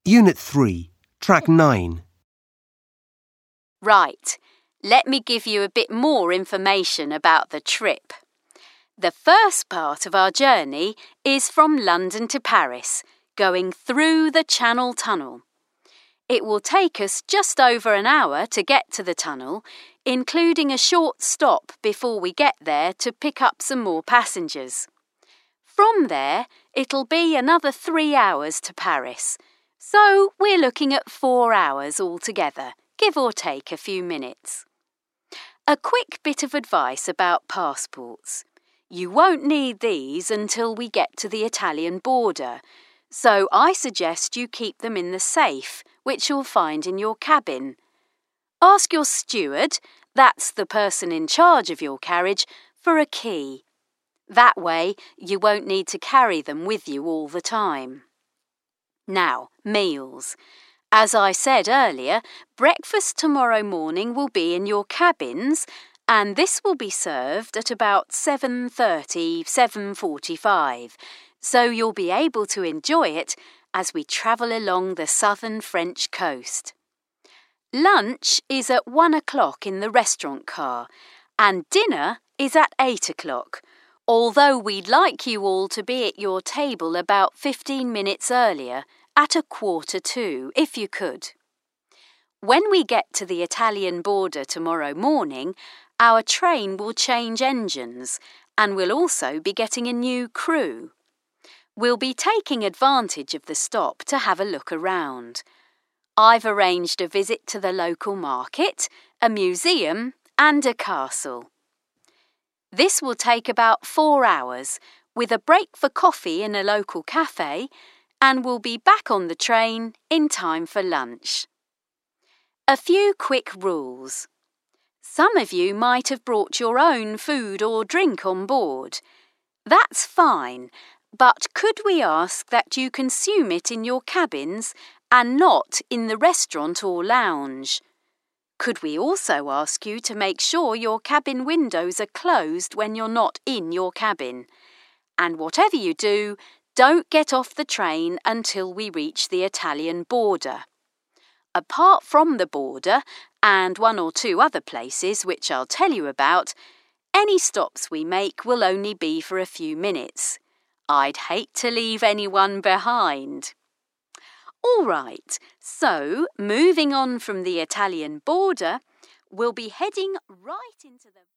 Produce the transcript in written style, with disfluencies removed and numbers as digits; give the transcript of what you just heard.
Unit 3, Track 9. Right, let me give you a bit more information about the trip. The first part of our journey is from London to Paris, going through the Channel Tunnel. It will take us just over an hour to get to the tunnel, including a short stop before we get there to pick up some more passengers. From there, it'll be another 3 hours to Paris, so we're looking at 4 hours altogether, give or take a few minutes. A quick bit of advice about passports. You won't need these until we get to the Italian border, so I suggest you keep them in the safe, which you'll find in your cabin. Ask your steward, that's the person in charge of your carriage, for a key. That way, you won't need to carry them with you all the time. Now, meals. As I said earlier, breakfast tomorrow morning will be in your cabins, and this will be served at about 7:30, 7:45, so you'll be able to enjoy it as we travel along the southern French coast. Lunch is at 1 o'clock in the restaurant car, and dinner is at 8 o'clock, although we'd like you all to be at your table about 15 minutes earlier, at 1:45, if you could. When we get to the Italian border tomorrow morning, our train will change engines, and we'll also be getting a new crew. We'll be taking advantage of the stop to have a look around. I've arranged a visit to the local market, a museum, and a castle. This will take about 4 hours, with a break for coffee in a local cafe, and we'll be back on the train in time for lunch. A few quick rules. Some of you might have brought your own food or drink on board. That's fine, but could we ask that you consume it in your cabins and not in the restaurant or lounge? Could we also ask you to make sure your cabin windows are closed when you're not in your cabin? And whatever you do, don't get off the train until we reach the Italian border. Apart from the border and 1 or 2 other places which I'll tell you about, any stops we make will only be for a few minutes. I'd hate to leave anyone behind. All right, so moving on from the Italian border, we'll be heading right into the